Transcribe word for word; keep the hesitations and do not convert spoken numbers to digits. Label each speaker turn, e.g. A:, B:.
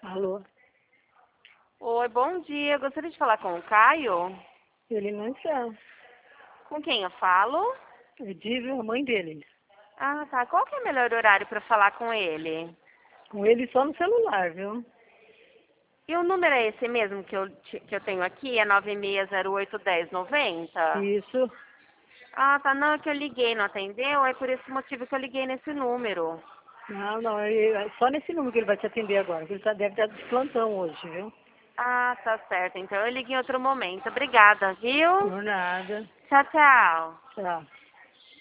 A: Alô?
B: Oi, bom dia. Gostaria de falar com o Caio.
A: Ele não está.
B: Com quem eu falo?
A: Eu tive a mãe dele.
B: Ah, tá. Qual que é o melhor horário para falar com ele?
A: Com ele só no celular, viu?
B: E o número é esse mesmo que eu, te- que eu tenho aqui? É nove seis zero oito um zero nove zero?
A: Isso.
B: Ah, tá. Não, é que eu liguei, não atendeu. É por esse motivo que eu liguei nesse número.
A: Não, não, é é só nesse número que ele vai te atender agora. que Ele tá, deve estar de plantão hoje, viu?
B: Ah, tá certo. Então eu liguei em outro momento. Obrigada, viu?
A: Por nada.
B: Tchau, tchau.
A: Tchau.